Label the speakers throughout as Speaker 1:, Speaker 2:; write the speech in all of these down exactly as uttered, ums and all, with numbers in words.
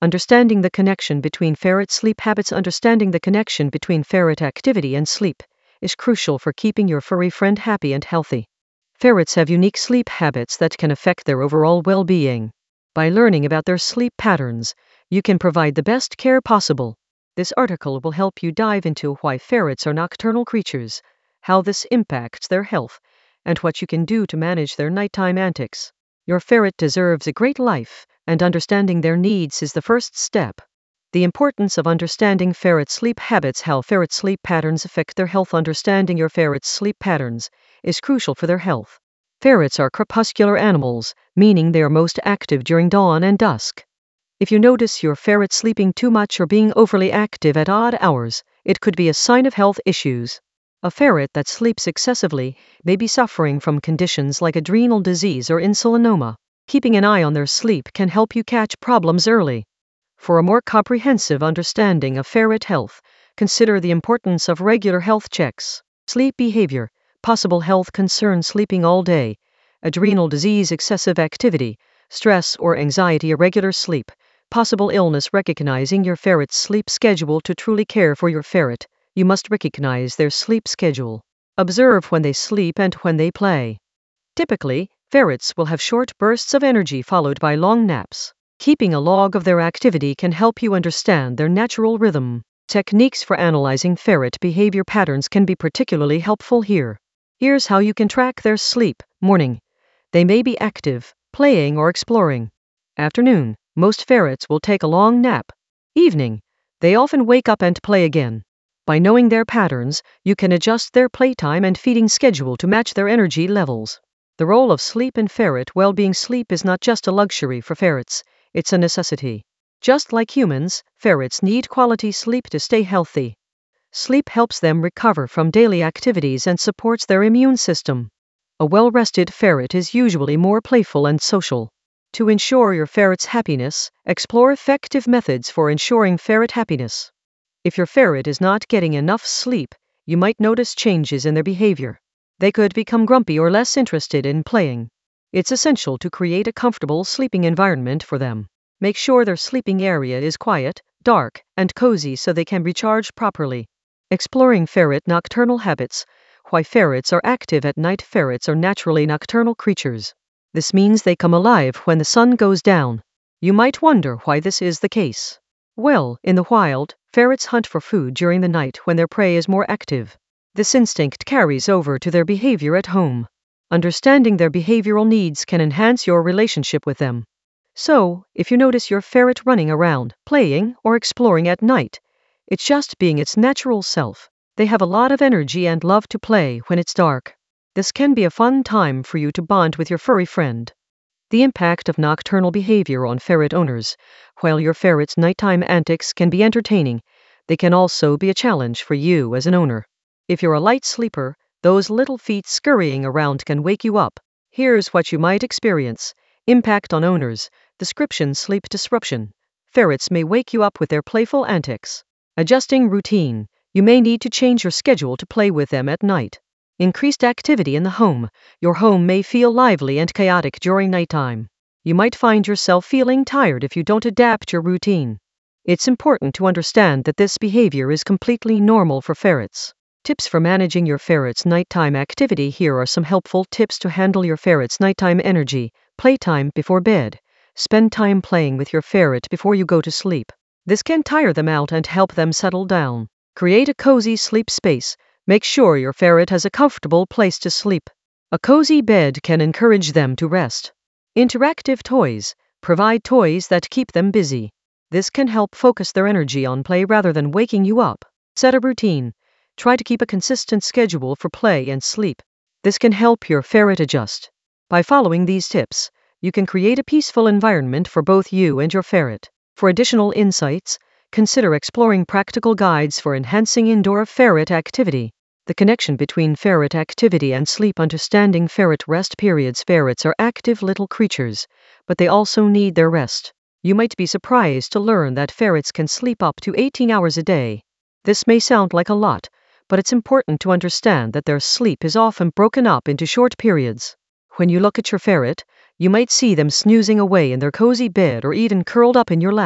Speaker 1: Understanding the connection between ferret sleep habits. Understanding the connection between ferret activity and sleep is crucial for keeping your furry friend happy and healthy. Ferrets have unique sleep habits that can affect their overall well-being. By learning about their sleep patterns, you can provide the best care possible. This article will help you dive into why ferrets are nocturnal creatures, how this impacts their health, and what you can do to manage their nighttime antics. Your ferret deserves a great life, and understanding their needs is the first step. The importance of understanding ferret sleep habits. How ferret sleep patterns affect their health. Understanding your ferret's sleep patterns is crucial for their health. Ferrets are crepuscular animals, meaning they are most active during dawn and dusk. If you notice your ferret sleeping too much or being overly active at odd hours, it could be a sign of health issues. A ferret that sleeps excessively may be suffering from conditions like adrenal disease or insulinoma. Keeping an eye on their sleep can help you catch problems early. For a more comprehensive understanding of ferret health, consider the importance of regular health checks. Sleep behavior, possible health concerns. Sleeping all day, adrenal disease, excessive activity, stress or anxiety, irregular sleep, possible illness. Recognizing your ferret's sleep schedule. To truly care for your ferret, you must recognize their sleep schedule. Observe when they sleep and when they play. Typically, ferrets will have short bursts of energy followed by long naps. Keeping a log of their activity can help you understand their natural rhythm. Techniques for analyzing ferret behavior patterns can be particularly helpful here. Here's how you can track their sleep. Morning. They may be active, playing or exploring. Afternoon. Most ferrets will take a long nap. Evening. They often wake up and play again. By knowing their patterns, you can adjust their playtime and feeding schedule to match their energy levels. The role of sleep in ferret well-being. Sleep is not just a luxury for ferrets, it's a necessity. Just like humans, ferrets need quality sleep to stay healthy. Sleep helps them recover from daily activities and supports their immune system. A well-rested ferret is usually more playful and social. To ensure your ferret's happiness, explore effective methods for ensuring ferret happiness. If your ferret is not getting enough sleep, you might notice changes in their behavior. They could become grumpy or less interested in playing. It's essential to create a comfortable sleeping environment for them. Make sure their sleeping area is quiet, dark, and cozy so they can recharge properly. Exploring ferret nocturnal habits. Why ferrets are active at night. Ferrets are naturally nocturnal creatures. This means they come alive when the sun goes down. You might wonder why this is the case. Well, in the wild, ferrets hunt for food during the night when their prey is more active. This instinct carries over to their behavior at home. Understanding their behavioral needs can enhance your relationship with them. So, if you notice your ferret running around, playing, or exploring at night, it's just being its natural self. They have a lot of energy and love to play when it's dark. This can be a fun time for you to bond with your furry friend. The impact of nocturnal behavior on ferret owners. While your ferret's nighttime antics can be entertaining, they can also be a challenge for you as an owner. If you're a light sleeper, those little feet scurrying around can wake you up. Here's what you might experience. Impact on owners. Description: sleep disruption. Ferrets may wake you up with their playful antics. Adjusting routine. You may need to change your schedule to play with them at night. Increased activity in the home. Your home may feel lively and chaotic during nighttime. You might find yourself feeling tired if you don't adapt your routine. It's important to understand that this behavior is completely normal for ferrets. Tips for managing your ferret's nighttime activity. Here are some helpful tips to handle your ferret's nighttime energy. Playtime before bed. Spend time playing with your ferret before you go to sleep. This can tire them out and help them settle down. Create a cozy sleep space. Make sure your ferret has a comfortable place to sleep. A cozy bed can encourage them to rest. Interactive toys. Provide toys that keep them busy. This can help focus their energy on play rather than waking you up. Set a routine. Try to keep a consistent schedule for play and sleep. This can help your ferret adjust. By following these tips, you can create a peaceful environment for both you and your ferret. For additional insights, consider exploring practical guides for enhancing indoor ferret activity. The connection between ferret activity and sleep. Understanding ferret rest periods. Ferrets are active little creatures, but they also need their rest. You might be surprised to learn that ferrets can sleep up to eighteen hours a day. This may sound like a lot, but it's important to understand that their sleep is often broken up into short periods. When you look at your ferret, you might see them snoozing away in their cozy bed or even curled up in your lap.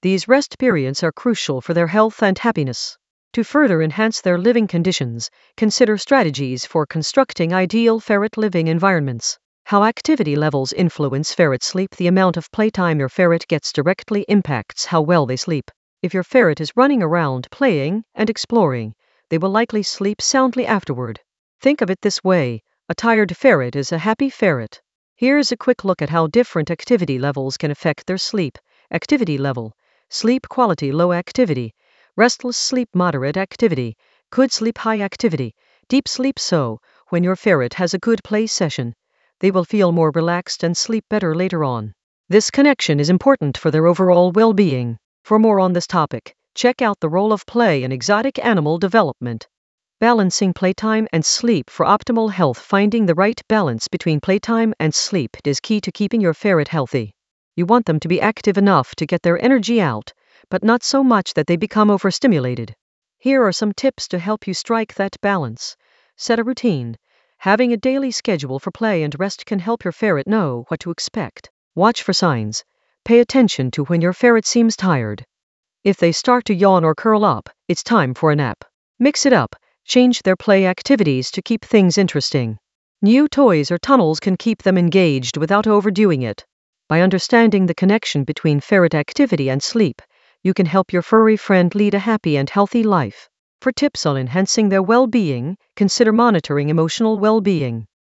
Speaker 1: These rest periods are crucial for their health and happiness. To further enhance their living conditions, consider strategies for constructing ideal ferret living environments. How activity levels influence ferret sleep. The amount of playtime your ferret gets directly impacts how well they sleep. If your ferret is running around playing and exploring, they will likely sleep soundly afterward. Think of it this way: a tired ferret is a happy ferret. Here's a quick look at how different activity levels can affect their sleep. Activity level: sleep quality, low activity, restless sleep, moderate activity, good sleep, high activity, deep sleep. So, when your ferret has a good play session, they will feel more relaxed and sleep better later on. This connection is important for their overall well-being. For more on this topic, check out the role of play in exotic animal development. Balancing playtime and sleep for optimal health. Finding the right balance between playtime and sleep is key to keeping your ferret healthy. You want them to be active enough to get their energy out, but not so much that they become overstimulated. Here are some tips to help you strike that balance. Set a routine. Having a daily schedule for play and rest can help your ferret know what to expect. Watch for signs. Pay attention to when your ferret seems tired. If they start to yawn or curl up, it's time for a nap. Mix it up. Change their play activities to keep things interesting. New toys or tunnels can keep them engaged without overdoing it. By understanding the connection between ferret activity and sleep, you can help your furry friend lead a happy and healthy life. For tips on enhancing their well-being, consider monitoring emotional well-being.